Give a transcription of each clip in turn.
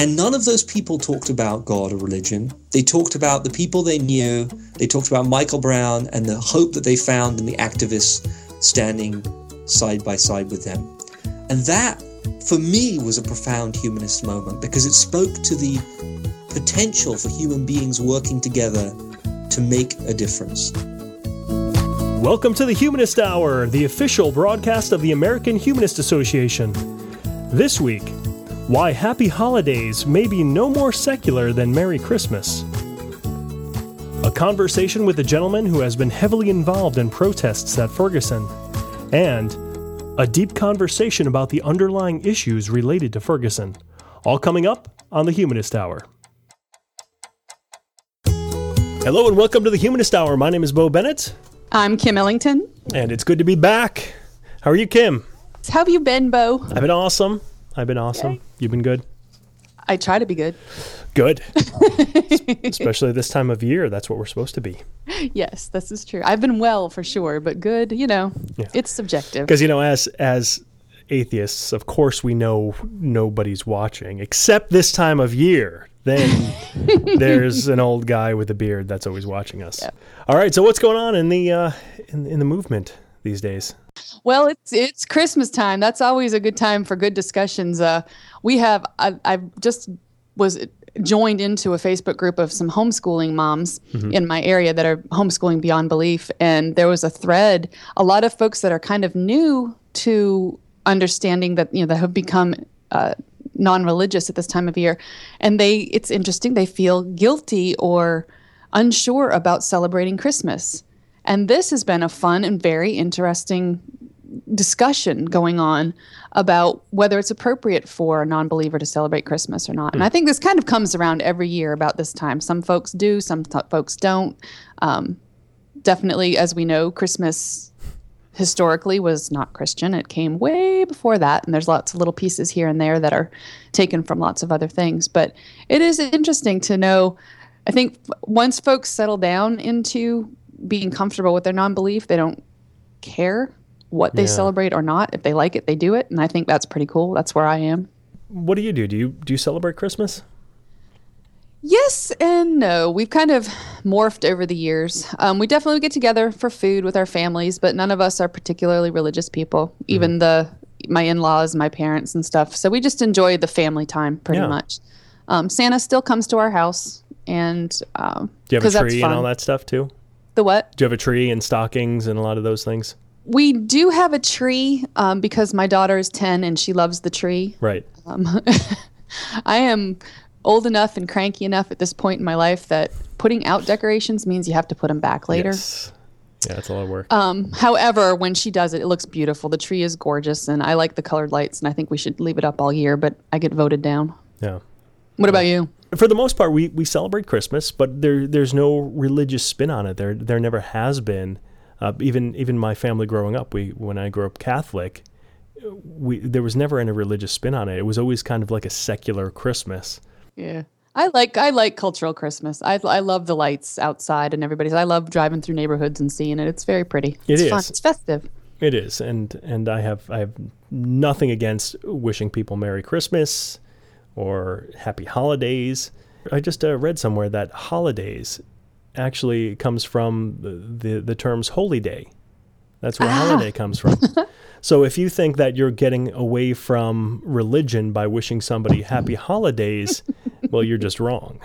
And none of those people talked about God or religion. They talked about the people they knew. They talked about Michael Brown and the hope that they found in the activists standing side by side with them. And that, for me, was a profound humanist moment because it spoke to the potential for human beings working together to make a difference. Welcome to the Humanist Hour, the official broadcast of the American Humanist Association. This week, why happy holidays may be no more secular than Merry Christmas. A conversation with a gentleman who has been heavily involved in protests at Ferguson. And a deep conversation about the underlying issues related to Ferguson. All coming up on the Humanist Hour. Hello and welcome to the Humanist Hour. My name is Bo Bennett. I'm Kim Ellington. And it's good to be back. How are you, Kim? How have you been, Bo? I've been awesome. Okay. You've been good? I try to be good. Good. Especially this time of year. That's what we're supposed to be. Yes, this is true. I've been well for sure, but good, It's subjective. Because, as atheists, of course we know nobody's watching, except this time of year. Then there's an old guy with a beard that's always watching us. Yep. All right, so what's going on in the in the movement these days? Well, it's Christmas time. That's always a good time for good discussions. I just was joined into a Facebook group of some homeschooling moms in my area that are homeschooling beyond belief, and there was a thread. A lot of folks that are kind of new to understanding that that have become non-religious at this time of year, and it's interesting. They feel guilty or unsure about celebrating Christmas. And this has been a fun and very interesting discussion going on about whether it's appropriate for a non-believer to celebrate Christmas or not. And I think this kind of comes around every year about this time. Some folks do, some folks don't. Definitely, as we know, Christmas historically was not Christian. It came way before that, and there's lots of little pieces here and there that are taken from lots of other things. But it is interesting to know, I think once folks settle down into being comfortable with their non-belief, they don't care what they celebrate or not. If they like it, they do it, and I think that's pretty cool. That's where I am. What do you do? Do you celebrate Christmas? Yes and no. We've kind of morphed over the years. We definitely get together for food with our families, but none of us are particularly religious people, even my in-laws, my parents and stuff. So we just enjoy the family time pretty much. Santa still comes to our house, and do you have a tree and all that stuff too? The what? Do you have a tree and stockings and a lot of those things? We do have a tree because my daughter is 10 and she loves the tree. Right. I am old enough and cranky enough at this point in my life that putting out decorations means you have to put them back later. Yes. Yeah, it's a lot of work. However, when she does it, it looks beautiful. The tree is gorgeous, and I like the colored lights, and I think we should leave it up all year, but I get voted down. Yeah. What about you? For the most part, we celebrate Christmas, but there's no religious spin on it. There never has been. Even my family growing up, when I grew up Catholic, there was never any religious spin on it. It was always kind of like a secular Christmas. Yeah. I like cultural Christmas. I love the lights outside and everybody's. I love driving through neighborhoods and seeing it. It's very pretty. It's fun. It's festive. It is, and I have nothing against wishing people Merry Christmas or Happy Holidays. I just read somewhere that holidays actually comes from the terms holy day. That's where holiday comes from. So if you think that you're getting away from religion by wishing somebody happy holidays, well, you're just wrong.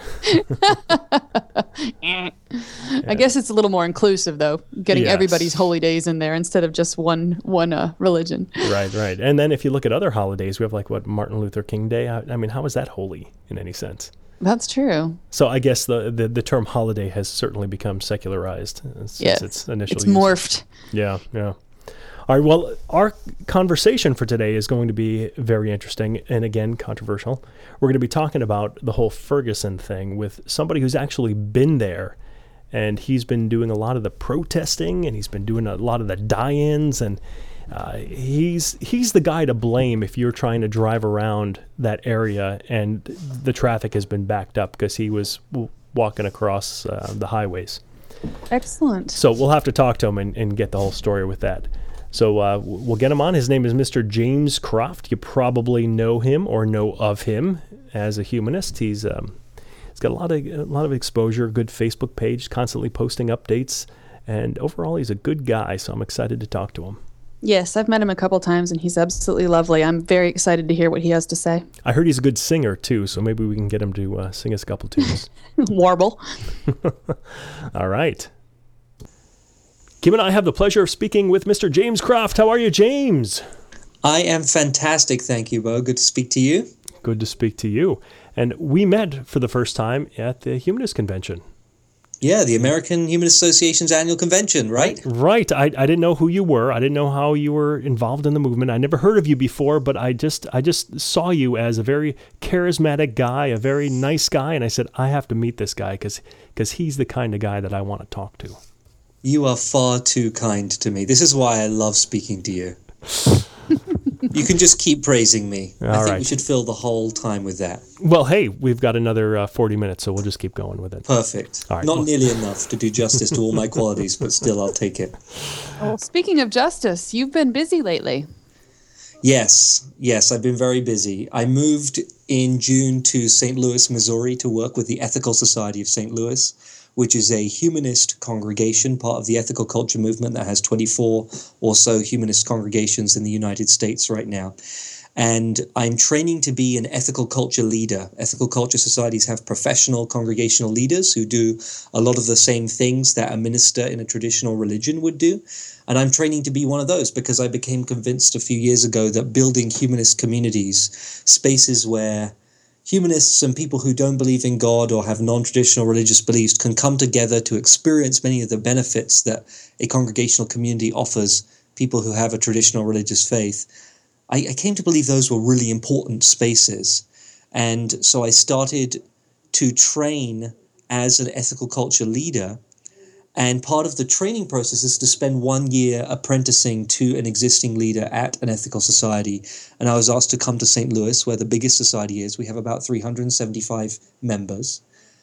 I guess it's a little more inclusive, though, getting everybody's holy days in there instead of just one religion. Right. And then if you look at other holidays, we have Martin Luther King Day. I mean, how is that holy in any sense? That's true. So I guess the term holiday has certainly become secularized since its initial use. It's morphed. Yeah. All right, well, our conversation for today is going to be very interesting and, again, controversial. We're going to be talking about the whole Ferguson thing with somebody who's actually been there, and he's been doing a lot of the protesting, and he's been doing a lot of the die-ins, and he's the guy to blame if you're trying to drive around that area and the traffic has been backed up because he was walking across the highways. Excellent. So we'll have to talk to him and get the whole story with that. So we'll get him on. His name is Mr. James Croft. You probably know him or know of him. as a humanist. He's got a lot of exposure, good Facebook page, constantly posting updates, and overall he's a good guy, so I'm excited to talk to him. Yes, I've met him a couple times, and he's absolutely lovely. I'm very excited to hear what he has to say. I heard he's a good singer, too, so maybe we can get him to sing us a couple tunes. Warble. All right. Kim and I have the pleasure of speaking with Mr. James Croft. How are you, James? I am fantastic, thank you, Bo. Good to speak to you. Good to speak to you. And we met for the first time at the Humanist Convention. Yeah, the American Humanist Association's annual convention, right? Right. I didn't know who you were. I didn't know how you were involved in the movement. I never heard of you before, but I just saw you as a very charismatic guy, a very nice guy, and I said, I have to meet this guy because he's the kind of guy that I want to talk to. You are far too kind to me. This is why I love speaking to you. You can just keep praising me. I think we should fill the whole time with that. Well, hey, we've got another 40 minutes, so we'll just keep going with it. Perfect. All right. Not nearly enough to do justice to all my qualities, but still, I'll take it. Well, speaking of justice, you've been busy lately. Yes, I've been very busy. I moved in June to St. Louis, Missouri to work with the Ethical Society of St. Louis, which is a humanist congregation, part of the ethical culture movement that has 24 or so humanist congregations in the United States right now. And I'm training to be an ethical culture leader. Ethical culture societies have professional congregational leaders who do a lot of the same things that a minister in a traditional religion would do. And I'm training to be one of those because I became convinced a few years ago that building humanist communities, spaces where humanists and people who don't believe in God or have non-traditional religious beliefs can come together to experience many of the benefits that a congregational community offers people who have a traditional religious faith. I came to believe those were really important spaces. And so I started to train as an ethical culture leader. And part of the training process is to spend 1 year apprenticing to an existing leader at an ethical society. And I was asked to come to St. Louis, where the biggest society is. We have about 375 members.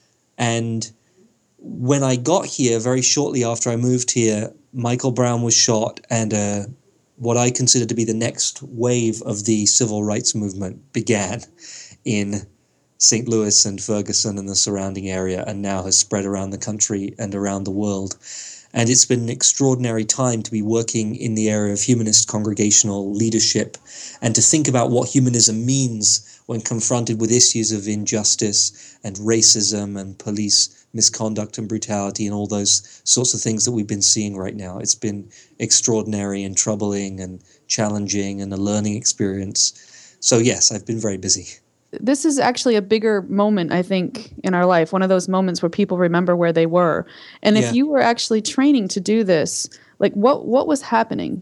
And when I got here, very shortly after I moved here, Michael Brown was shot, and what I consider to be the next wave of the civil rights movement began in St. Louis and Ferguson and the surrounding area, and now has spread around the country and around the world. And it's been an extraordinary time to be working in the area of humanist congregational leadership and to think about what humanism means when confronted with issues of injustice and racism and police misconduct and brutality and all those sorts of things that we've been seeing right now. It's been extraordinary and troubling and challenging and a learning experience. So yes, I've been very busy. This is actually a bigger moment, I think, in our life, one of those moments where people remember where they were. And if you were actually training to do this, like what was happening?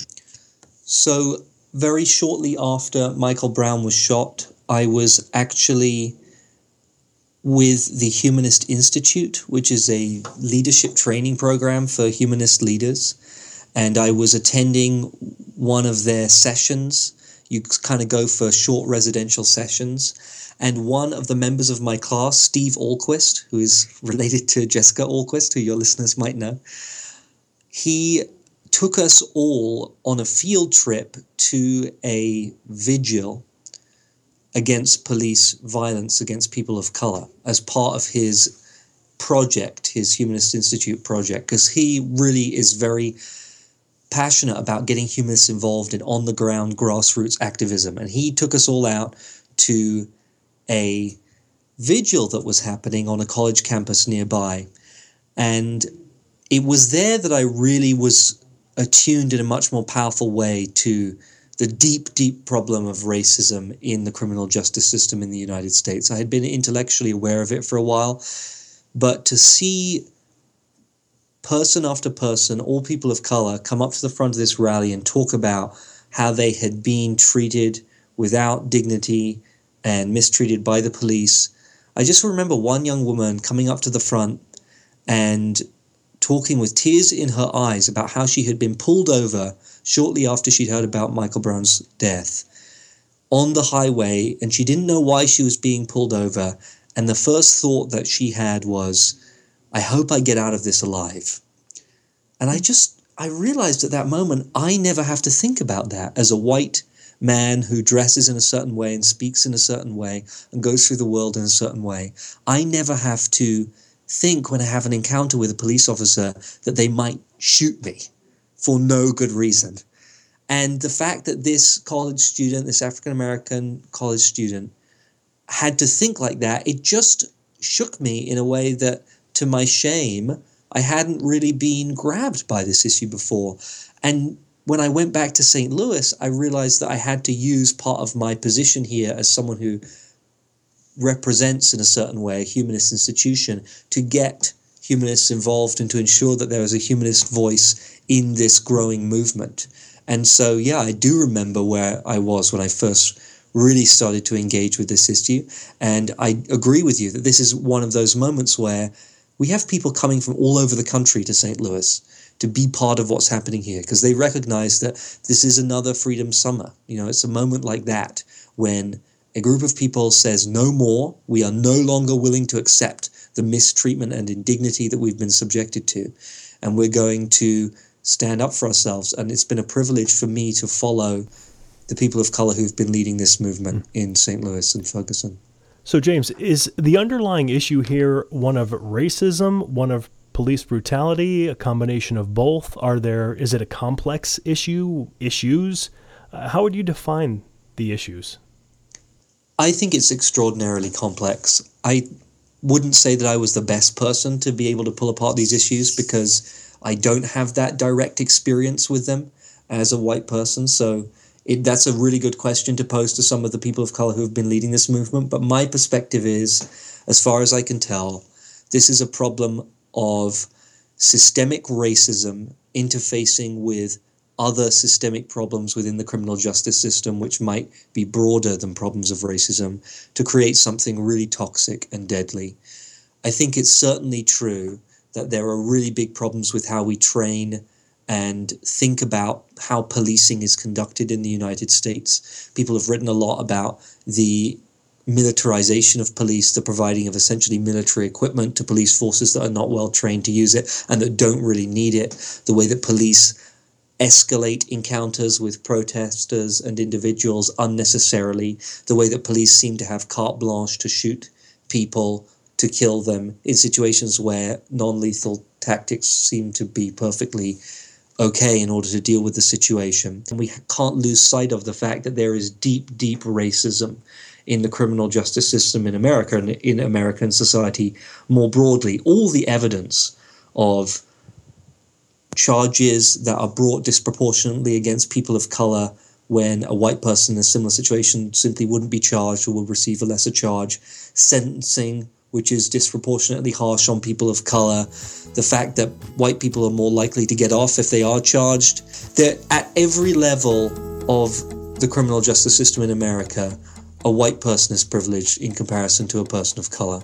So very shortly after Michael Brown was shot, I was actually with the Humanist Institute, which is a leadership training program for humanist leaders. And I was attending one of their sessions. You kind of go for short residential sessions. And one of the members of my class, Steve Ahlquist, who is related to Jessica Ahlquist, who your listeners might know, he took us all on a field trip to a vigil against police violence against people of color as part of his project, his Humanist Institute project, because he really is very passionate about getting humanists involved in on-the-ground grassroots activism. And he took us all out to a vigil that was happening on a college campus nearby. And it was there that I really was attuned in a much more powerful way to the deep, deep problem of racism in the criminal justice system in the United States. I had been intellectually aware of it for a while, but to see person after person, all people of color, come up to the front of this rally and talk about how they had been treated without dignity and mistreated by the police. I just remember one young woman coming up to the front and talking with tears in her eyes about how she had been pulled over shortly after she'd heard about Michael Brown's death on the highway, and she didn't know why she was being pulled over. And the first thought that she had was, I hope I get out of this alive. And I realized at that moment, I never have to think about that as a white man who dresses in a certain way and speaks in a certain way and goes through the world in a certain way. I never have to think when I have an encounter with a police officer that they might shoot me for no good reason. And the fact that this college student, this African-American college student, had to think like that, it just shook me in a way that, to my shame, I hadn't really been grabbed by this issue before. And when I went back to St. Louis, I realized that I had to use part of my position here as someone who represents in a certain way a humanist institution to get humanists involved and to ensure that there was a humanist voice in this growing movement. And so, yeah, I do remember where I was when I first really started to engage with this issue. And I agree with you that this is one of those moments where we have people coming from all over the country to St. Louis to be part of what's happening here, because they recognize that this is another Freedom Summer. You know, it's a moment like that when a group of people says no more, we are no longer willing to accept the mistreatment and indignity that we've been subjected to, and we're going to stand up for ourselves. And it's been a privilege for me to follow the people of color who've been leading this movement in St. Louis and Ferguson. So, James, is the underlying issue here one of racism, one of police brutality, a combination of both? Is it a complex issues? How would you define the issues? I think it's extraordinarily complex. I wouldn't say that I was the best person to be able to pull apart these issues because I don't have that direct experience with them as a white person. So that's a really good question to pose to some of the people of color who have been leading this movement. But my perspective is, as far as I can tell, this is a problem of systemic racism interfacing with other systemic problems within the criminal justice system, which might be broader than problems of racism, to create something really toxic and deadly. I think it's certainly true that there are really big problems with how we train and think about how policing is conducted in the United States. People have written a lot about the militarization of police, the providing of essentially military equipment to police forces that are not well trained to use it and that don't really need it, the way that police escalate encounters with protesters and individuals unnecessarily, the way that police seem to have carte blanche to shoot people, to kill them in situations where non-lethal tactics seem to be perfectly okay in order to deal with the situation. And we can't lose sight of the fact that there is deep, deep racism in the criminal justice system in America and in American society more broadly. All the evidence of charges that are brought disproportionately against people of color when a white person in a similar situation simply wouldn't be charged or would receive a lesser charge, sentencing which is disproportionately harsh on people of color, the fact that white people are more likely to get off if they are charged. That at every level of the criminal justice system in America, a white person is privileged in comparison to a person of color.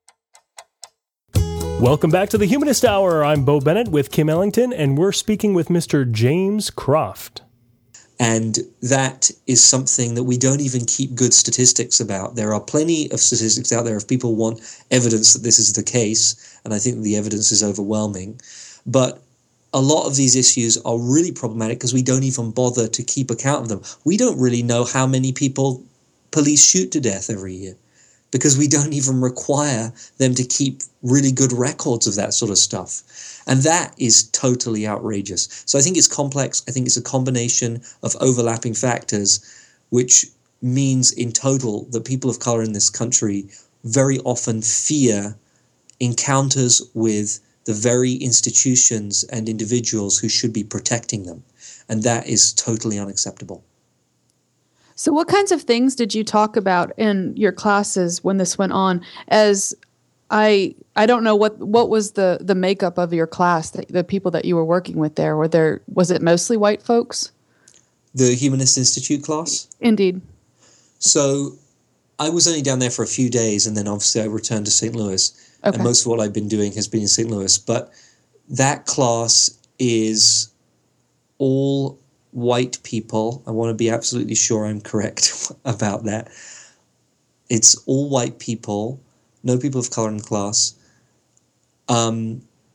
Welcome back to the Humanist Hour. I'm Bo Bennett with Kim Ellington, and we're speaking with Mr. James Croft. And that is something that we don't even keep good statistics about. There are plenty of statistics out there if people want evidence that this is the case, and I think the evidence is overwhelming. But a lot of these issues are really problematic because we don't even bother to keep account of them. We don't really know how many people police shoot to death every year, because we don't even require them to keep really good records of that sort of stuff. And that is totally outrageous. So I think it's complex. I think it's a combination of overlapping factors, which means in total that people of color in this country very often fear encounters with the very institutions and individuals who should be protecting them. And that is totally unacceptable. So what kinds of things did you talk about in your classes when this went on? As I don't know what was the makeup of your class, the people that you were working with there. Was it mostly white folks? The Humanist Institute class? Indeed. So I was only down there for a few days, and then obviously I returned to St. Louis. Okay. And most of what I've been doing has been in St. Louis. But that class is all white people. I want to be absolutely sure I'm correct about that. It's all white people, no people of color in the class.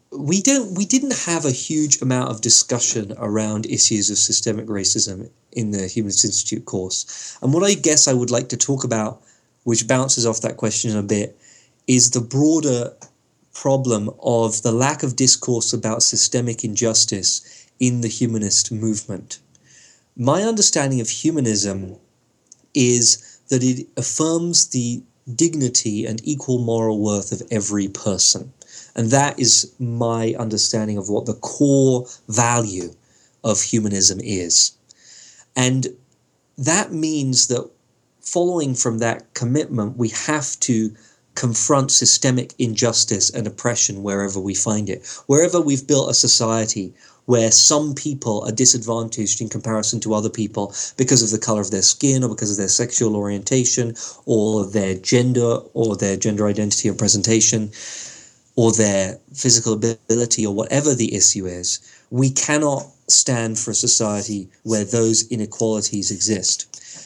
we didn't have a huge amount of discussion around issues of systemic racism in the Humanist Institute course. And what I guess I would like to talk about, which bounces off that question a bit, is the broader problem of the lack of discourse about systemic injustice in the humanist movement. My understanding of humanism is that it affirms the dignity and equal moral worth of every person. And that is my understanding of what the core value of humanism is. And that means that following from that commitment, we have to confront systemic injustice and oppression wherever we find it. Wherever we've built a society where some people are disadvantaged in comparison to other people because of the color of their skin or because of their sexual orientation or their gender identity or presentation or their physical ability or whatever the issue is, we cannot stand for a society where those inequalities exist.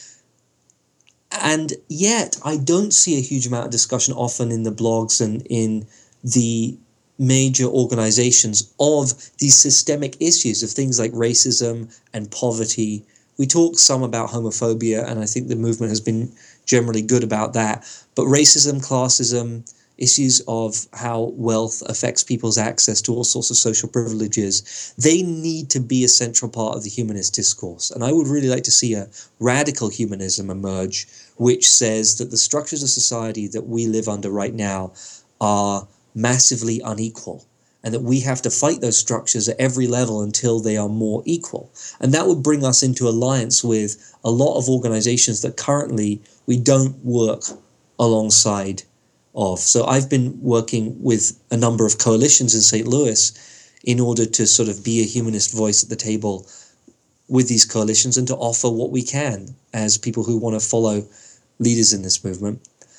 And yet, I don't see a huge amount of discussion often in the blogs and in the major organizations of these systemic issues of things like racism and poverty. We talk some about homophobia, and I think the movement has been generally good about that. But racism, classism, issues of how wealth affects people's access to all sorts of social privileges, they need to be a central part of the humanist discourse. And I would really like to see a radical humanism emerge, which says that the structures of society that we live under right now are massively unequal, and that we have to fight those structures at every level until they are more equal. And that would bring us into alliance with a lot of organizations that currently we don't work alongside of. So I've been working with a number of coalitions in St. Louis in order to sort of be a humanist voice at the table with these coalitions and to offer what we can as people who want to follow leaders in this movement.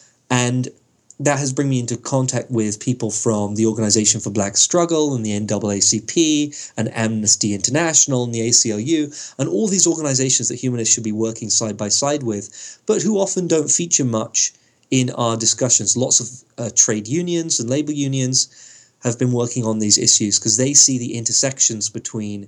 And that has brought me into contact with people from the Organization for Black Struggle and the NAACP and Amnesty International and the ACLU and all these organizations that humanists should be working side by side with, but who often don't feature much in our discussions. Lots of trade unions and labor unions have been working on these issues because they see the intersections between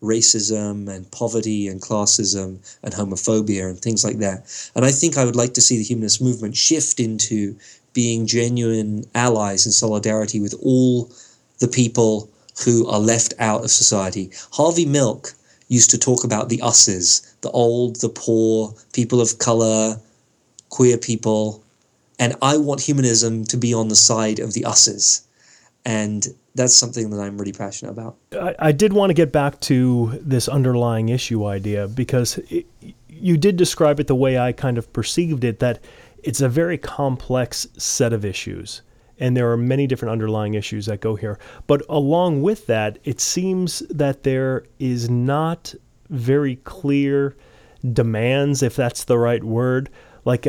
racism and poverty and classism and homophobia and things like that. And I think I would like to see the humanist movement shift into being genuine allies in solidarity with all the people who are left out of society. Harvey Milk used to talk about the us's, the old, the poor, people of color, queer people, and I want humanism to be on the side of the us's. And that's something that I'm really passionate about. I did want to get back to this underlying issue idea because you did describe it the way I kind of perceived it, that it's a very complex set of issues, and there are many different underlying issues that go here. But along with that, it seems that there is not very clear demands, if that's the right word. Like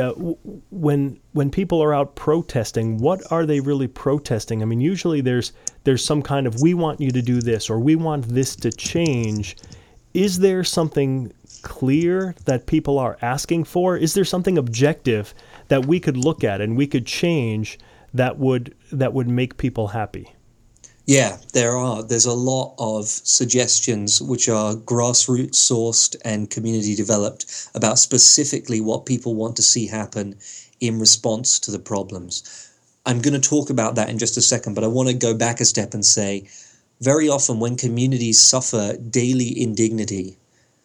when people are out protesting, what are they really protesting? I mean, usually there's some kind of, we want you to do this, or we want this to change. Is there something clear that people are asking for? Is there something objective that we could look at and we could change that would make people happy? Yeah, there are. There's a lot of suggestions which are grassroots sourced and community developed about specifically what people want to see happen in response to the problems. I'm going to talk about that in just a second, but I want to go back a step and say, very often when communities suffer daily indignity,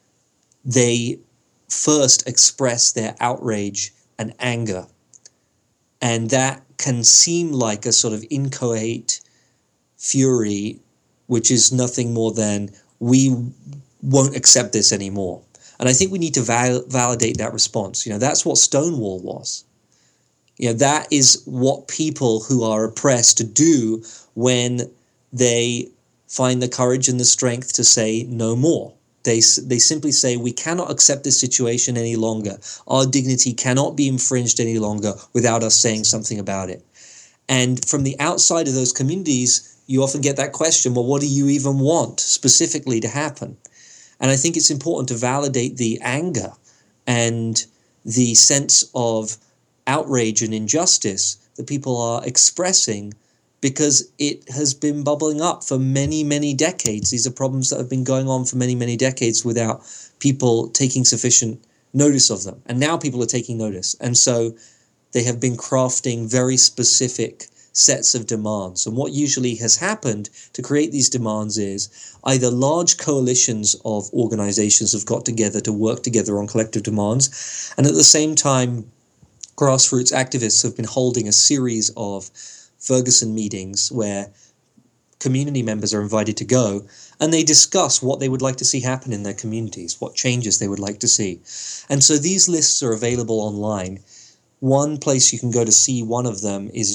they first express their outrage and anger. And that can seem like a sort of inchoate fury, which is nothing more than, we won't accept this anymore. And I think we need to validate that response. That's what Stonewall was. That is what people who are oppressed do when they find the courage and the strength to say no more. They simply say, we cannot accept this situation any longer. Our dignity cannot be infringed any longer without us saying something about it. And from the outside of those communities, you often get that question, well, what do you even want specifically to happen? And I think it's important to validate the anger and the sense of outrage and injustice that people are expressing because it has been bubbling up for many, many decades. These are problems that have been going on for many, many decades without people taking sufficient notice of them. And now people are taking notice. And so they have been crafting very specific sets of demands. And what usually has happened to create these demands is either large coalitions of organizations have got together to work together on collective demands, and at the same time, grassroots activists have been holding a series of Ferguson meetings where community members are invited to go, and they discuss what they would like to see happen in their communities, what changes they would like to see. And so these lists are available online. One place you can go to see one of them is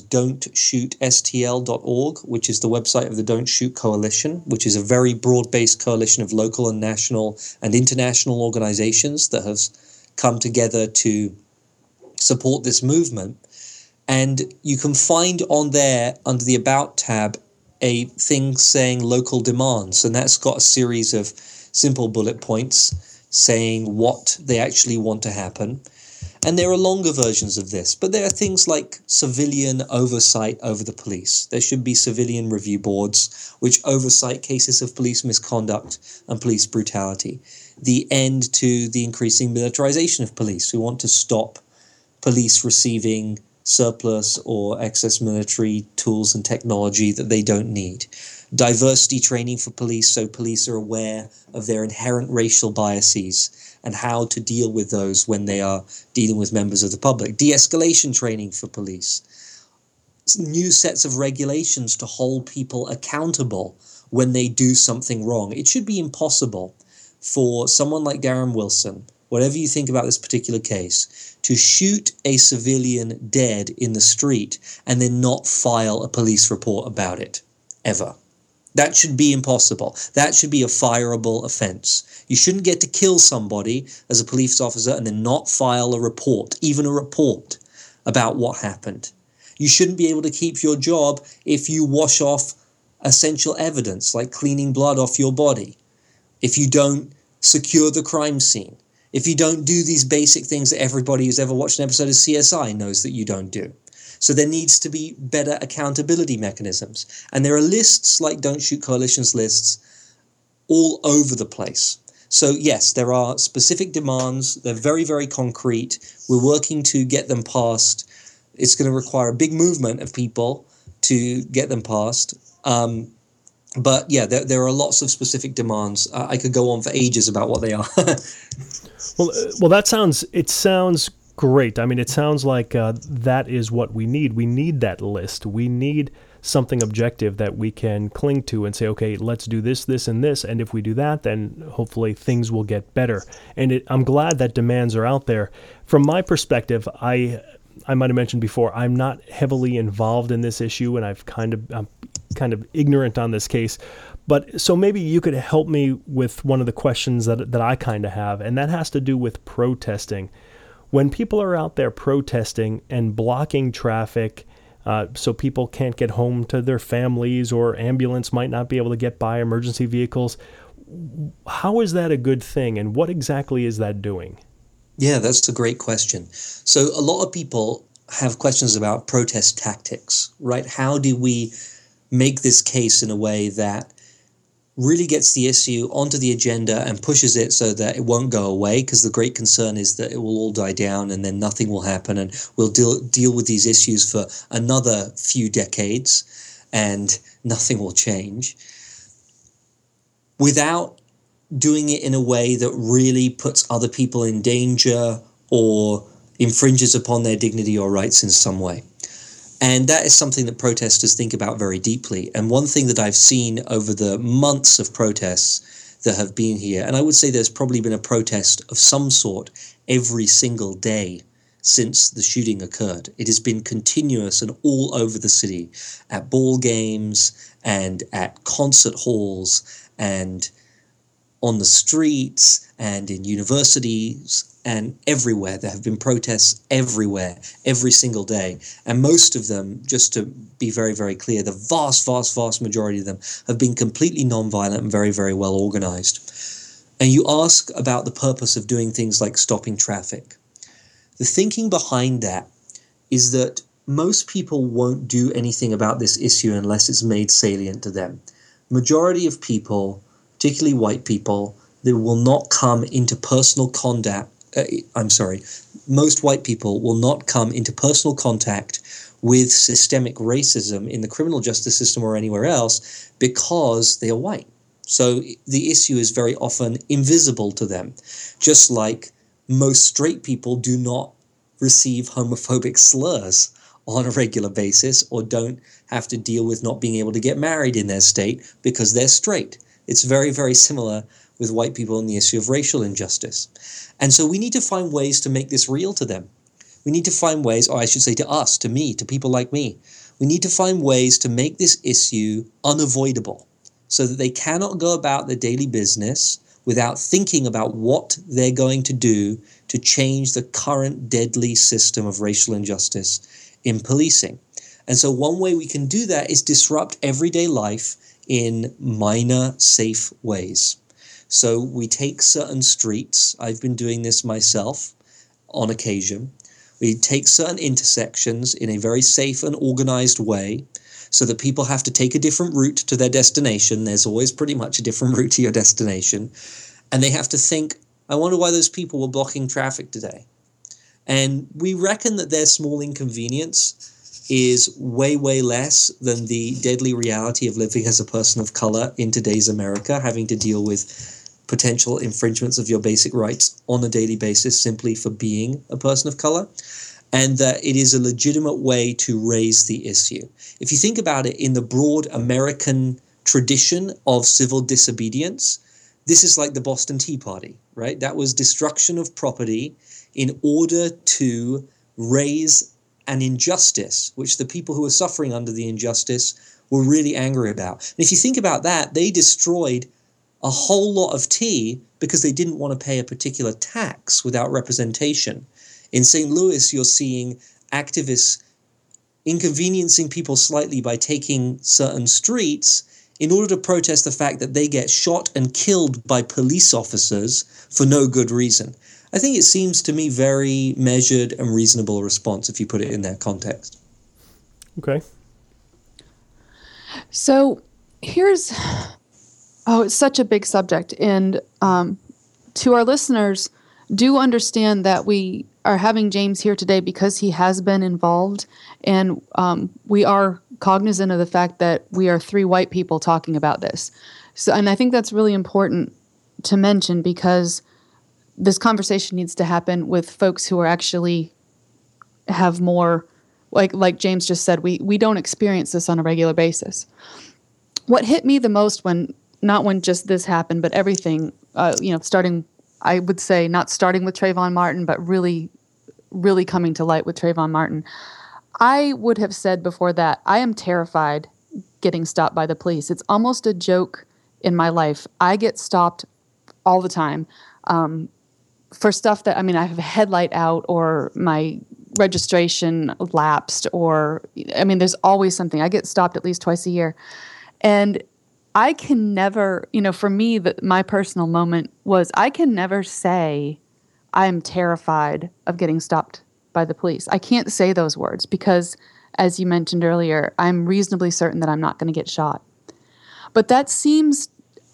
don'tshootstl.org, which is the website of the Don't Shoot Coalition, which is a very broad-based coalition of local and national and international organizations that have come together to support this movement. And you can find on there, under the About tab, a thing saying local demands, and that's got a series of simple bullet points saying what they actually want to happen. And there are longer versions of this, but there are things like civilian oversight over the police. There should be civilian review boards which oversight cases of police misconduct and police brutality. The end to the increasing militarization of police. We want to stop police receiving surplus or excess military tools and technology that they don't need. Diversity training for police, so police are aware of their inherent racial biases and how to deal with those when they are dealing with members of the public. De-escalation training for police. New sets of regulations to hold people accountable when they do something wrong. It should be impossible for someone like Darren Wilson, whatever you think about this particular case, to shoot a civilian dead in the street and then not file a police report about it, ever. That should be impossible. That should be a fireable offense. You shouldn't get to kill somebody as a police officer and then not file a report, even a report, about what happened. You shouldn't be able to keep your job if you wash off essential evidence, like cleaning blood off your body, if you don't secure the crime scene, if you don't do these basic things that everybody who's ever watched an episode of CSI knows that you don't do. So there needs to be better accountability mechanisms. And there are lists like Don't Shoot Coalition's lists all over the place. So yes, there are specific demands. They're very, very concrete. We're working to get them passed. It's going to require a big movement of people to get them passed. But yeah, there are lots of specific demands. I could go on for ages about what they are. Well, it sounds great. I mean, it sounds like that is what we need. We need that list. We need something objective that we can cling to and say, okay, let's do this, this, and this. And if we do that, then hopefully things will get better. And I'm glad that demands are out there. From my perspective, I might have mentioned before, I'm not heavily involved in this issue, and I'm kind of ignorant on this case. But so maybe you could help me with one of the questions that I kind of have, and that has to do with protesting. When people are out there protesting and blocking traffic so people can't get home to their families, or ambulance might not be able to get by, emergency vehicles, how is that a good thing, and what exactly is that doing? Yeah, that's a great question. So a lot of people have questions about protest tactics, right? How do we make this case in a way that really gets the issue onto the agenda and pushes it so that it won't go away? Because the great concern is that it will all die down and then nothing will happen, and we'll deal with these issues for another few decades and nothing will change, without doing it in a way that really puts other people in danger or infringes upon their dignity or rights in some way. And that is something that protesters think about very deeply. And one thing that I've seen over the months of protests that have been here, and I would say there's probably been a protest of some sort every single day since the shooting occurred. It has been continuous and all over the city, at ball games and at concert halls and on the streets and in universities and everywhere. There have been protests everywhere, every single day. And most of them, just to be very, very clear, the vast, vast, vast majority of them have been completely nonviolent and very, very well organized. And you ask about the purpose of doing things like stopping traffic. The thinking behind that is that most people won't do anything about this issue unless it's made salient to them. Majority of people, particularly white people, they will not come into personal contact. Most white people will not come into personal contact with systemic racism in the criminal justice system or anywhere else because they are white. So the issue is very often invisible to them, just like most straight people do not receive homophobic slurs on a regular basis or don't have to deal with not being able to get married in their state because they're straight. It's very, very similar with white people on the issue of racial injustice. And so we need to find ways to make this real to them. We need to find ways, or I should say to us, to me, to people like me, we need to find ways to make this issue unavoidable so that they cannot go about their daily business without thinking about what they're going to do to change the current deadly system of racial injustice in policing. And so one way we can do that is disrupt everyday life in minor, safe ways. So we take certain streets. I've been doing this myself on occasion. We take certain intersections in a very safe and organized way so that people have to take a different route to their destination. There's always pretty much a different route to your destination. And they have to think, I wonder why those people were blocking traffic today. And we reckon that their small inconvenience is way, way less than the deadly reality of living as a person of color in today's America, having to deal with potential infringements of your basic rights on a daily basis simply for being a person of color, and that it is a legitimate way to raise the issue. If you think about it in the broad American tradition of civil disobedience, this is like the Boston Tea Party, right? That was destruction of property in order to raise an injustice, which the people who were suffering under the injustice were really angry about. And if you think about that, they destroyed a whole lot of tea because they didn't want to pay a particular tax without representation. In St. Louis, you're seeing activists inconveniencing people slightly by taking certain streets in order to protest the fact that they get shot and killed by police officers for no good reason. I think it seems to me very measured and reasonable response if you put it in that context. Okay. So here's... Oh, it's such a big subject. And to our listeners, do understand that we are having James here today because he has been involved. And we are cognizant of the fact that we are three white people talking about this. So, and I think that's really important to mention because this conversation needs to happen with folks who are actually have more, like James just said, we don't experience this on a regular basis. What hit me the most not when just this happened, but everything, starting, I would say, not starting with Trayvon Martin, but really, really coming to light with Trayvon Martin. I would have said before that, I am terrified getting stopped by the police. It's almost a joke in my life. I get stopped all the time for stuff that, I have a headlight out or my registration lapsed there's always something. I get stopped at least twice a year. And I can never, for me, my personal moment was I can never say I am terrified of getting stopped by the police. I can't say those words because, as you mentioned earlier, I'm reasonably certain that I'm not going to get shot. But that seems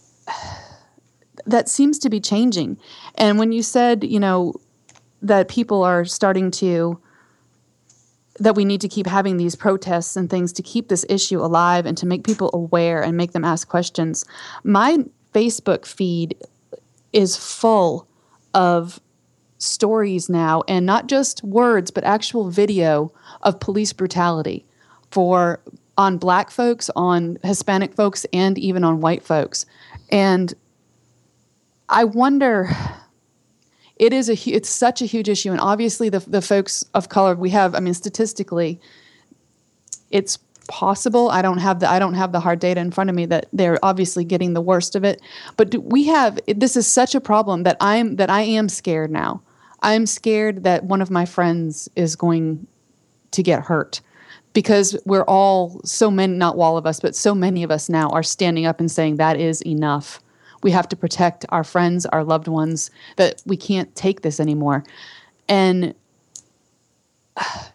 to be changing. And when you said, that people are starting to, that we need to keep having these protests and things to keep this issue alive and to make people aware and make them ask questions. My Facebook feed is full of stories now, and not just words, but actual video of police brutality on Black folks, on Hispanic folks, and even on white folks. And I wonder... It's such a huge issue, and obviously the folks of color we have. statistically, it's possible. I don't have the hard data in front of me that they're obviously getting the worst of it. But this is such a problem that I am scared now. I'm scared that one of my friends is going to get hurt because we're all so many, not all of us, but so many of us now are standing up and saying that is enough. We have to protect our friends, our loved ones, that we can't take this anymore. And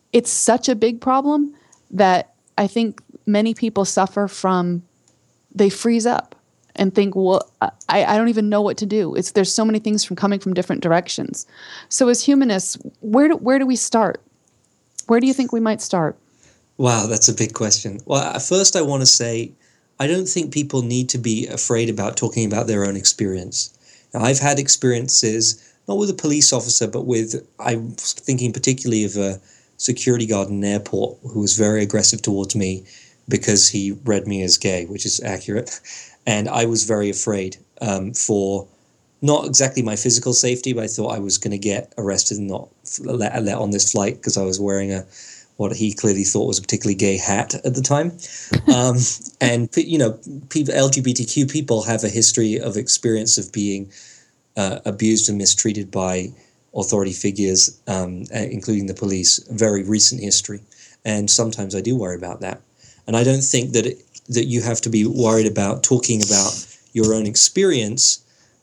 it's such a big problem that I think many people suffer from, they freeze up and think, well, I don't even know what to do. There's so many things coming from different directions. So as humanists, where do we start? Where do you think we might start? Wow, that's a big question. Well, at first I want to say, I don't think people need to be afraid about talking about their own experience. Now, I've had experiences, not with a police officer, but I'm thinking particularly of a security guard in an airport who was very aggressive towards me because he read me as gay, which is accurate. And I was very afraid for not exactly my physical safety, but I thought I was going to get arrested and not let on this flight because I was wearing what he clearly thought was a particularly gay hat at the time. And, people, LGBTQ people have a history of experience of being abused and mistreated by authority figures, including the police, very recent history. And sometimes I do worry about that. And I don't think that you have to be worried about talking about your own experience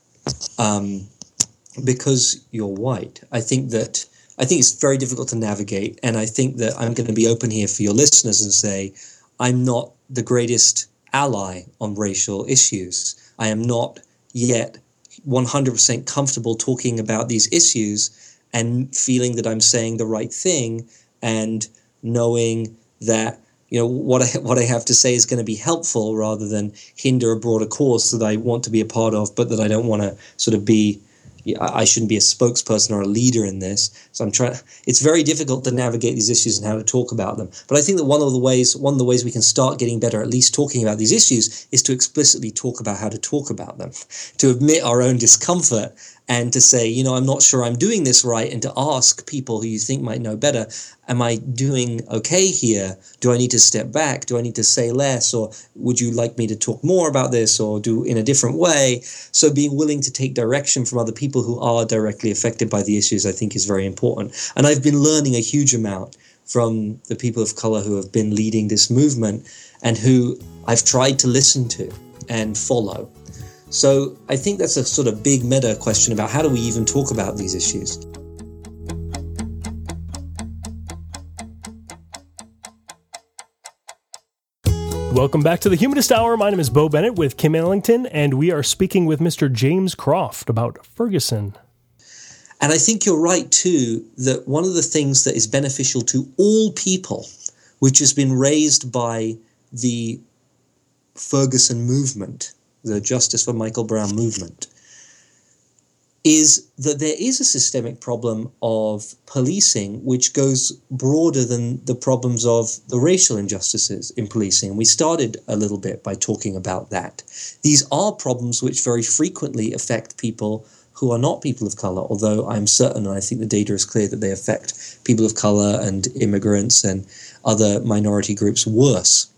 because you're white. I think it's very difficult to navigate, and I think that I'm going to be open here for your listeners and say I'm not the greatest ally on racial issues. I am not yet 100% comfortable talking about these issues and feeling that I'm saying the right thing and knowing that what I have to say is going to be helpful rather than hinder a broader cause that I want to be a part of, but that I don't want to sort of be. I shouldn't be a spokesperson or a leader in this. So it's very difficult to navigate these issues and how to talk about them. But I think that one of the ways we can start getting better, at least talking about these issues, is to explicitly talk about how to talk about them, to admit our own discomfort and to say, I'm not sure I'm doing this right, and to ask people who you think might know better, am I doing okay here? Do I need to step back? Do I need to say less? Or would you like me to talk more about this or do in a different way? So being willing to take direction from other people who are directly affected by the issues, I think, is very important. And I've been learning a huge amount from the people of color who have been leading this movement and who I've tried to listen to and follow. So I think that's a sort of big meta question about how do we even talk about these issues. Welcome back to the Humanist Hour. My name is Bo Bennett with Kim Ellington, and we are speaking with Mr. James Croft about Ferguson. And I think you're right, too, that one of the things that is beneficial to all people, which has been raised by the Ferguson movement, the Justice for Michael Brown movement, is that there is a systemic problem of policing which goes broader than the problems of the racial injustices in policing. And we started a little bit by talking about that. These are problems which very frequently affect people who are not people of color, although I'm certain, and I think the data is clear, that they affect people of color and immigrants and other minority groups worse.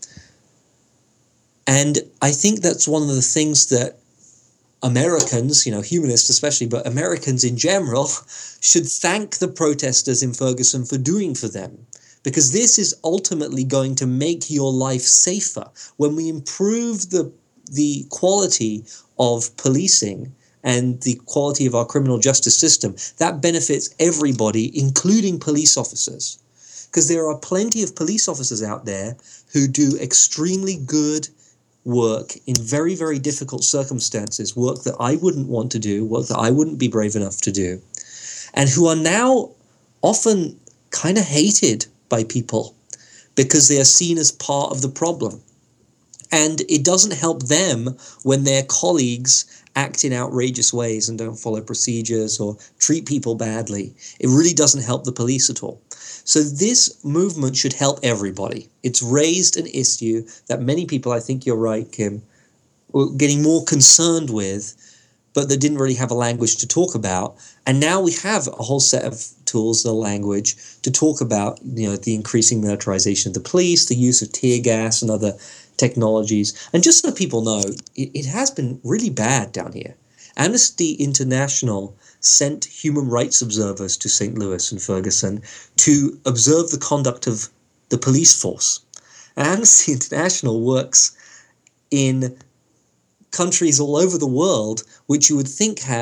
And I think that's one of the things that Americans, humanists especially, but Americans in general, should thank the protesters in Ferguson for doing for them. Because this is ultimately going to make your life safer. When we improve the quality of policing and the quality of our criminal justice system, that benefits everybody, including police officers. Because there are plenty of police officers out there who do extremely good work in very, very difficult circumstances, work that I wouldn't want to do, work that I wouldn't be brave enough to do, and who are now often kind of hated by people because they are seen as part of the problem. And it doesn't help them when their colleagues act in outrageous ways and don't follow procedures or treat people badly. It really doesn't help the police at all. So this movement should help everybody. It's raised an issue that many people, I think you're right, Kim, were getting more concerned with, but that didn't really have a language to talk about. And now we have a whole set of tools, the language, to talk about the increasing militarization of the police, the use of tear gas and other technologies. And just so people know, it has been really bad down here. Amnesty International sent human rights observers to St. Louis and Ferguson to observe the conduct of the police force. And Amnesty International works in countries all over the world which you would think have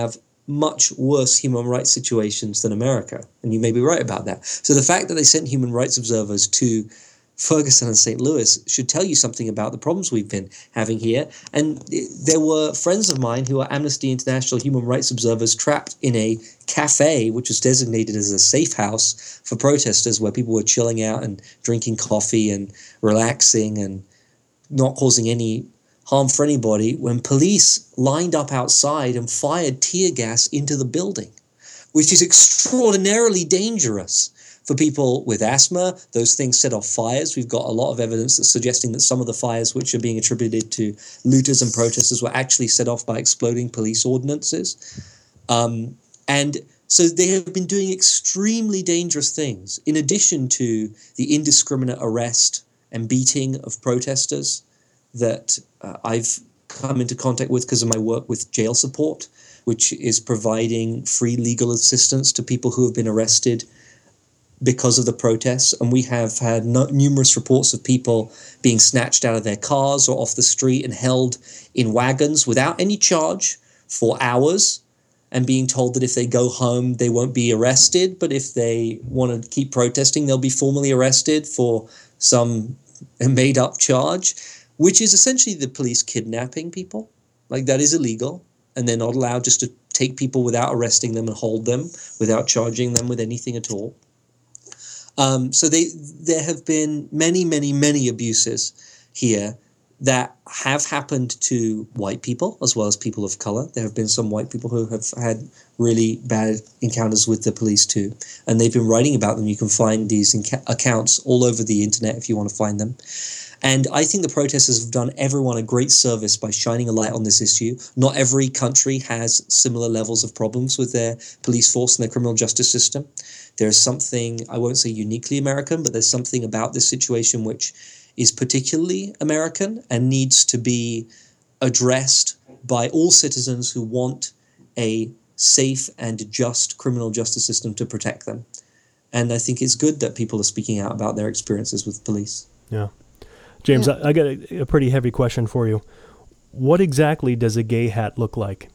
much worse human rights situations than America. And you may be right about that. So the fact that they sent human rights observers to Ferguson and St. Louis should tell you something about the problems we've been having here. And there were friends of mine who are Amnesty International human rights observers trapped in a cafe, which was designated as a safe house for protesters, where people were chilling out and drinking coffee and relaxing and not causing any harm for anybody, when police lined up outside and fired tear gas into the building, which is extraordinarily dangerous for people with asthma. Those things set off fires. We've got a lot of evidence that's suggesting that some of the fires which are being attributed to looters and protesters were actually set off by exploding police ordinances. And so they have been doing extremely dangerous things, in addition to the indiscriminate arrest and beating of protesters that I've come into contact with because of my work with Jail Support, which is providing free legal assistance to people who have been arrested because of the protests. And we have had numerous reports of people being snatched out of their cars or off the street and held in wagons without any charge for hours, and being told that if they go home, they won't be arrested. But if they want to keep protesting, they'll be formally arrested for some made-up charge, which is essentially the police kidnapping people. Like, that is illegal, and they're not allowed just to take people without arresting them and hold them without charging them with anything at all. So there have been many, many, many abuses here that have happened to white people as well as people of color. There have been some white people who have had really bad encounters with the police too, and they've been writing about them. You can find these accounts all over the internet if you want to find them. And I think the protesters have done everyone a great service by shining a light on this issue. Not every country has similar levels of problems with their police force and their criminal justice system. There's something, I won't say uniquely American, but there's something about this situation which is particularly American and needs to be addressed by all citizens who want a safe and just criminal justice system to protect them. And I think it's good that people are speaking out about their experiences with police. Yeah. James, I got a pretty heavy question for you. What exactly does a gay hat look like?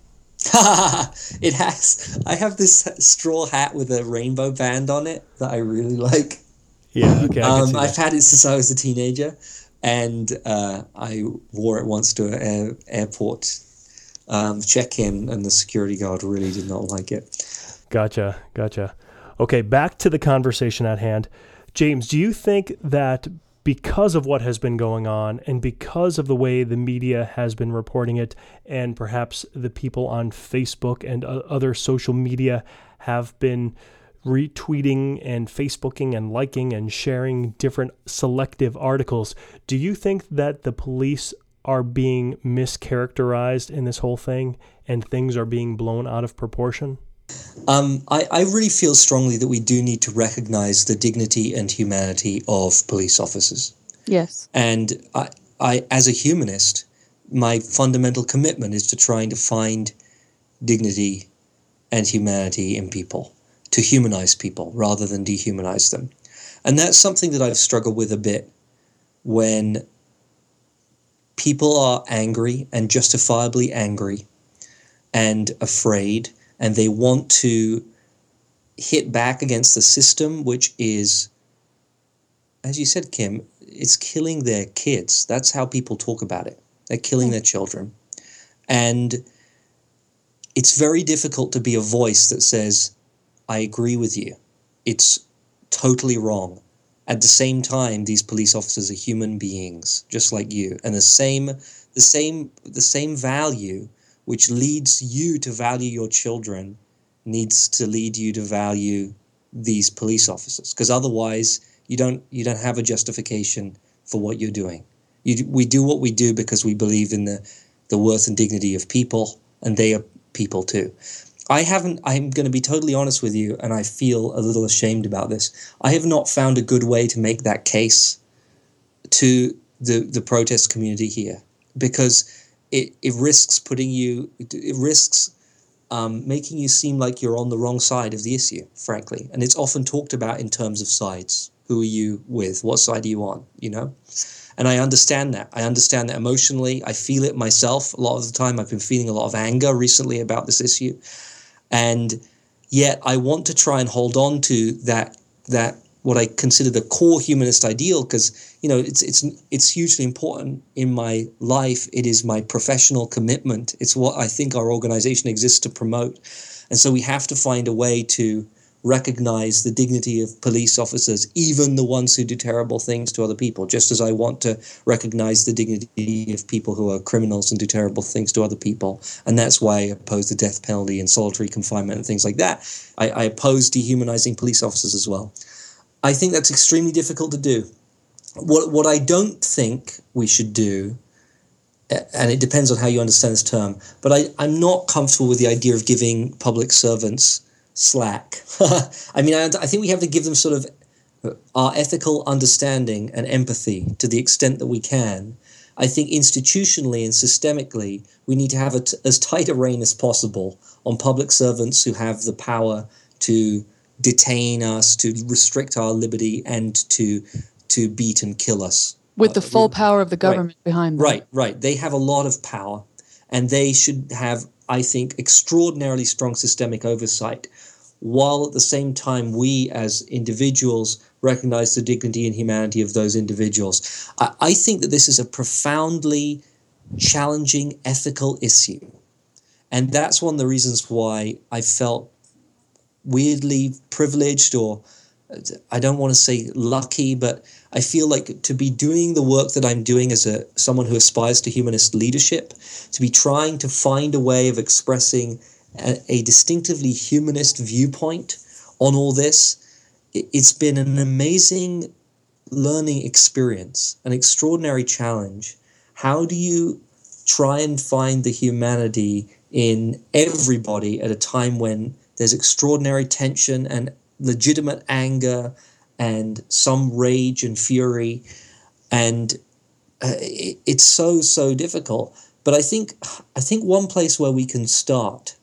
It has. I have this straw hat with a rainbow band on it that I really like. Yeah, okay. I've had it since I was a teenager, and I wore it once to an airport check-in, and the security guard really did not like it. Gotcha. Okay, back to the conversation at hand. James, do you think that because of what has been going on and because of the way the media has been reporting it, and perhaps the people on Facebook and other social media have been retweeting and Facebooking and liking and sharing different selective articles, do you think that the police are being mischaracterized in this whole thing and things are being blown out of proportion? I really feel strongly that we do need to recognize the dignity and humanity of police officers. Yes. And I, as a humanist, my fundamental commitment is to trying to find dignity and humanity in people, to humanize people rather than dehumanize them. And that's something that I've struggled with a bit when people are angry and justifiably angry and afraid, and they want to hit back against the system, which is, as you said, Kim, it's killing their kids. That's how people talk about it. They're killing their children. And it's very difficult to be a voice that says, I agree with you. It's totally wrong. At the same time, these police officers are human beings, just like you. And the same value which leads you to value your children needs to lead you to value these police officers, because otherwise you don't have a justification for what you're doing. We do what we do because we believe in the worth and dignity of people, and they are people too. I'm going to be totally honest with you, and I feel a little ashamed about this. I have not found a good way to make that case to the protest community here, because it risks making you seem like you're on the wrong side of the issue, frankly. And it's often talked about in terms of sides. Who are you with? What side are you on? You know? And I understand that. I understand that emotionally. I feel it myself a lot of the time. I've been feeling a lot of anger recently about this issue. And yet I want to try and hold on to that what I consider the core humanist ideal, because it's hugely important in my life. It is my professional commitment. It's what I think our organization exists to promote. And so we have to find a way to recognize the dignity of police officers, even the ones who do terrible things to other people, just as I want to recognize the dignity of people who are criminals and do terrible things to other people. And that's why I oppose the death penalty and solitary confinement and things like that. I oppose dehumanizing police officers as well. I think that's extremely difficult to do. What I don't think we should do, and it depends on how you understand this term, but I'm not comfortable with the idea of giving public servants slack. I mean, I think we have to give them sort of our ethical understanding and empathy to the extent that we can. I think institutionally and systemically, we need to have as tight a rein as possible on public servants who have the power to detain us, to restrict our liberty, and to beat and kill us. With the full power of the government behind them. Right. They have a lot of power, and they should have, I think, extraordinarily strong systemic oversight, while at the same time we as individuals recognize the dignity and humanity of those individuals. I think that this is a profoundly challenging ethical issue. And that's one of the reasons why I felt weirdly privileged, or I don't want to say lucky, but I feel like to be doing the work that I'm doing as someone who aspires to humanist leadership, to be trying to find a way of expressing a distinctively humanist viewpoint on all this, it's been an amazing learning experience, an extraordinary challenge. How do you try and find the humanity in everybody at a time when there's extraordinary tension and legitimate anger and some rage and fury, and it's so difficult. But I think one place where we can start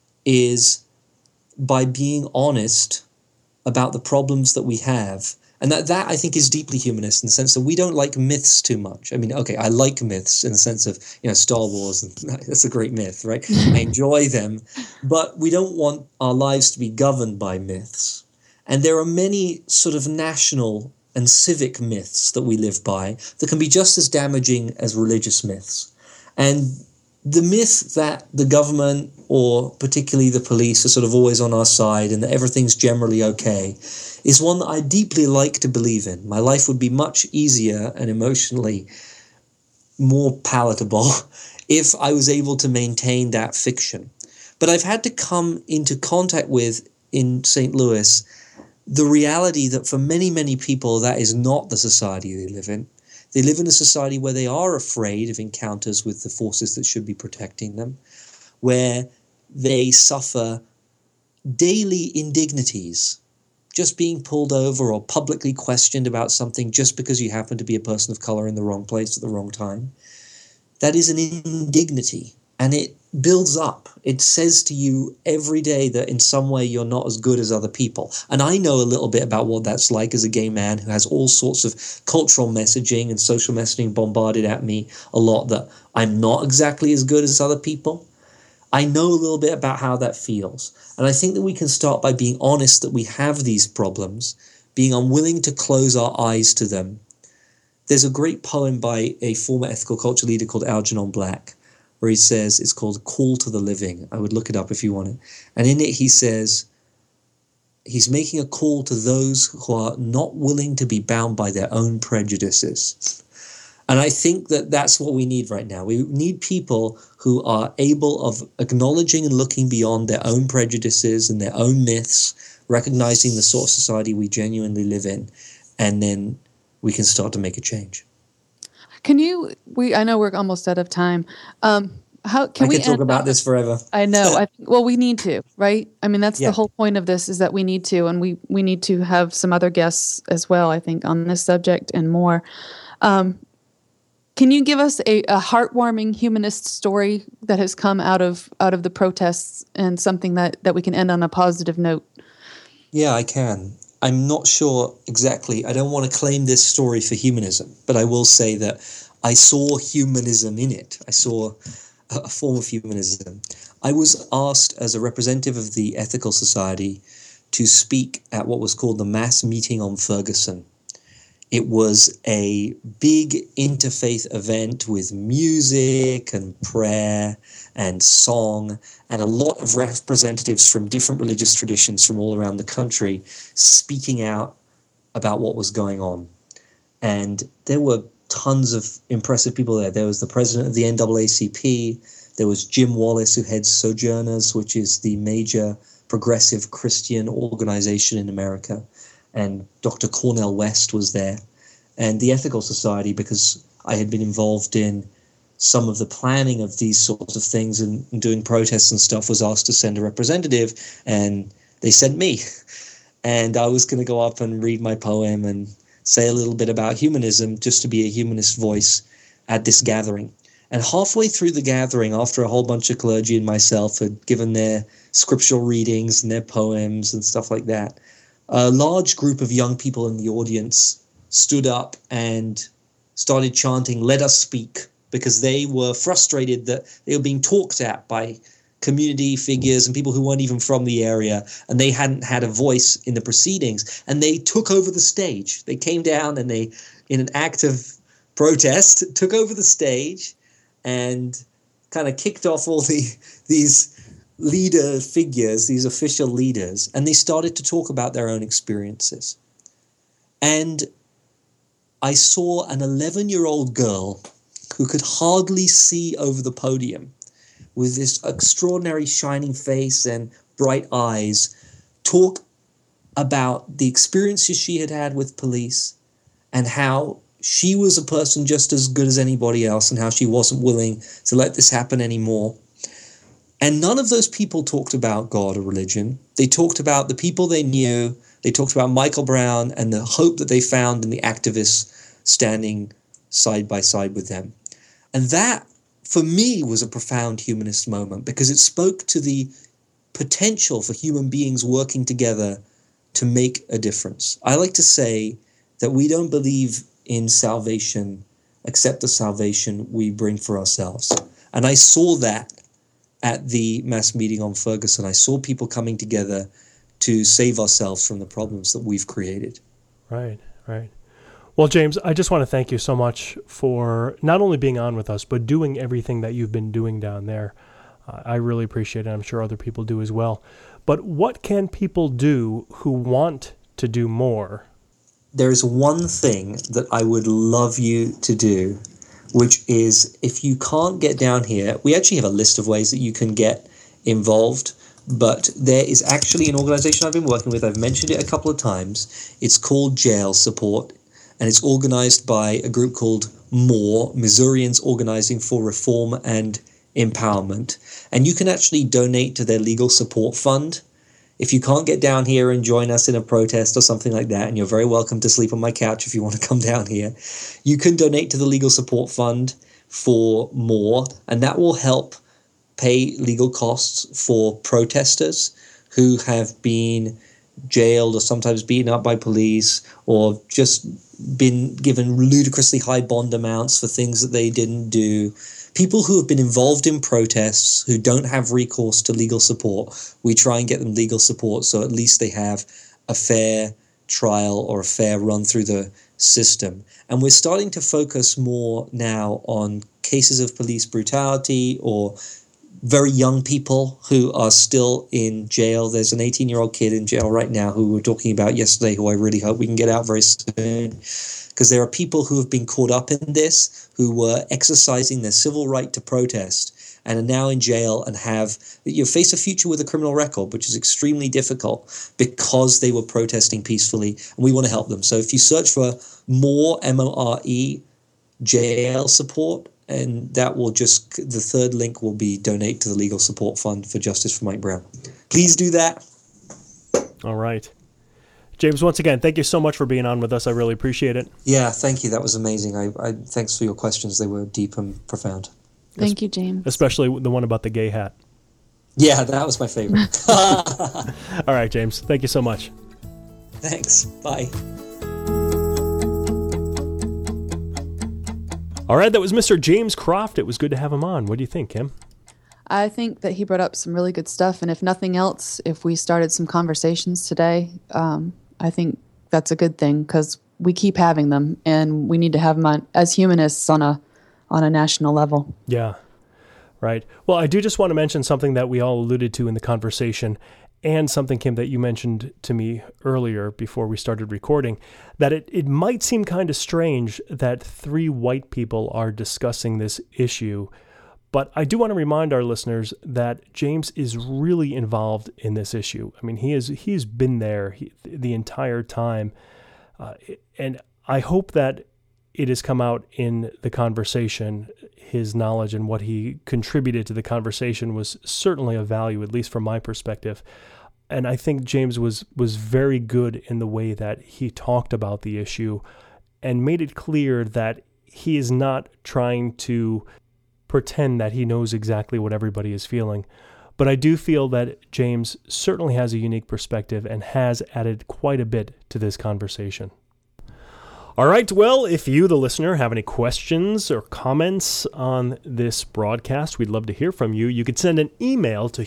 is by being honest about the problems that we have. And that I think is deeply humanist in the sense that we don't like myths too much. I mean, okay, I like myths in the sense of, Star Wars, and that's a great myth, right? I enjoy them, but we don't want our lives to be governed by myths. And there are many sort of national and civic myths that we live by that can be just as damaging as religious myths. And the myth that the government, or particularly the police, are sort of always on our side and that everything's generally okay, is one that I deeply like to believe in. My life would be much easier and emotionally more palatable if I was able to maintain that fiction. But I've had to come into contact with, in St. Louis, the reality that for many, many people, that is not the society they live in. They live in a society where they are afraid of encounters with the forces that should be protecting them, where they suffer daily indignities, just being pulled over or publicly questioned about something just because you happen to be a person of color in the wrong place at the wrong time. That is an indignity, and it builds up. It says to you every day that in some way you're not as good as other people. And I know a little bit about what that's like as a gay man who has all sorts of cultural messaging and social messaging bombarded at me a lot, that I'm not exactly as good as other people. I know a little bit about how that feels. And I think that we can start by being honest that we have these problems, being unwilling to close our eyes to them. There's a great poem by a former ethical culture leader called Algernon Black, where he says, it's called Call to the Living. I would look it up if you want it. And in it he says, he's making a call to those who are not willing to be bound by their own prejudices. And I think that that's what we need right now. We need people who are able of acknowledging and looking beyond their own prejudices and their own myths, recognizing the sort of society we genuinely live in, and then we can start to make a change. I know we're almost out of time. I could talk about this forever. I know. Well, we need to, right? I mean, that's the whole point of this, is that we need to, and we need to have some other guests as well, I think, on this subject and more. Can you give us a heartwarming humanist story that has come out of the protests, and something that we can end on a positive note? Yeah, I can. I'm not sure exactly. I don't want to claim this story for humanism, but I will say that I saw humanism in it. I saw a form of humanism. I was asked as a representative of the Ethical Society to speak at what was called the Mass Meeting on Ferguson. It was a big interfaith event with music and prayer and song and a lot of representatives from different religious traditions from all around the country speaking out about what was going on. And there were tons of impressive people there. There was the president of the NAACP. There was Jim Wallace, who heads Sojourners, which is the major progressive Christian organization in America. And Dr. Cornel West was there. And the Ethical Society, because I had been involved in some of the planning of these sorts of things and doing protests and stuff, was asked to send a representative, and they sent me. And I was going to go up and read my poem and say a little bit about humanism, just to be a humanist voice at this gathering. And halfway through the gathering, after a whole bunch of clergy and myself had given their scriptural readings and their poems and stuff like that, a large group of young people in the audience stood up and started chanting, "Let us speak," because they were frustrated that they were being talked at by community figures and people who weren't even from the area, and they hadn't had a voice in the proceedings. And they took over the stage. They came down and they, in an act of protest, took over the stage and kind of kicked off all these leader figures, these official leaders, and they started to talk about their own experiences. And I saw an 11-year-old girl who could hardly see over the podium, with this extraordinary shining face and bright eyes, talk about the experiences she had had with police and how she was a person just as good as anybody else and how she wasn't willing to let this happen anymore. And none of those people talked about God or religion. They talked about the people they knew. They talked about Michael Brown and the hope that they found in the activists standing side by side with them. And that, for me, was a profound humanist moment, because it spoke to the potential for human beings working together to make a difference. I like to say that we don't believe in salvation except the salvation we bring for ourselves. And I saw that at the mass meeting on Ferguson. I saw people coming together to save ourselves from the problems that we've created. Right, right. Well, James, I just want to thank you so much for not only being on with us, but doing everything that you've been doing down there. I really appreciate it. I'm sure other people do as well. But what can people do who want to do more? There's one thing that I would love you to do, which is, if you can't get down here, we actually have a list of ways that you can get involved. But there is actually an organization I've been working with. I've mentioned it a couple of times. It's called Jail Support. And it's organized by a group called MORE, Missourians Organizing for Reform and Empowerment. And you can actually donate to their legal support fund. If you can't get down here and join us in a protest or something like that, and you're very welcome to sleep on my couch if you want to come down here, you can donate to the legal support fund for MORE, and that will help pay legal costs for protesters who have been jailed or sometimes beaten up by police, or just been given ludicrously high bond amounts for things that they didn't do. People who have been involved in protests who don't have recourse to legal support, we try and get them legal support so at least they have a fair trial or a fair run through the system. And we're starting to focus more now on cases of police brutality or very young people who are still in jail. There's an 18-year-old kid in jail right now who we were talking about yesterday, who I really hope we can get out very soon, because there are people who have been caught up in this, who were exercising their civil right to protest and are now in jail and face a future with a criminal record, which is extremely difficult because they were protesting peacefully, and we want to help them. So if you search for MORE, M-O-R-E, Jail Support, and that will just, the third link will be donate to the Legal Support Fund for Justice for Mike Brown. Please do that. All right. James, once again, thank you so much for being on with us. I really appreciate it. Yeah, thank you. That was amazing. I thanks for your questions. They were deep and profound. Thank you, James. Especially the one about the gay hat. Yeah, that was my favorite. All right, James. Thank you so much. Thanks. Bye. All right, that was Mr. James Croft. It was good to have him on. What do you think, Kim? I think that he brought up some really good stuff. And if nothing else, if we started some conversations today, I think that's a good thing, because we keep having them, and we need to have them as humanists on a national level. Yeah, right. Well, I do just want to mention something that we all alluded to in the conversation, and something, Kim, that you mentioned to me earlier before we started recording, that it might seem kind of strange that 3 white people are discussing this issue. But I do want to remind our listeners that James is really involved in this issue. I mean, he's been there the entire time. And I hope that it has come out in the conversation. His knowledge and what he contributed to the conversation was certainly of value, at least from my perspective. And I think James was very good in the way that he talked about the issue and made it clear that he is not trying to pretend that he knows exactly what everybody is feeling. But I do feel that James certainly has a unique perspective and has added quite a bit to this conversation. All right, well, if you, the listener, have any questions or comments on this broadcast, we'd love to hear from you. You can send an email to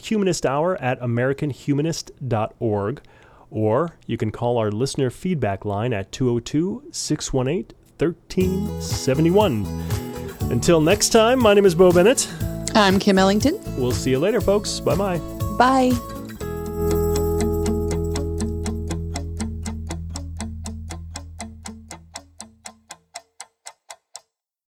humanisthour@americanhumanist.org, or you can call our listener feedback line at 202-618-1371. Until next time, my name is Bo Bennett. I'm Kim Ellington. We'll see you later, folks. Bye-bye. Bye.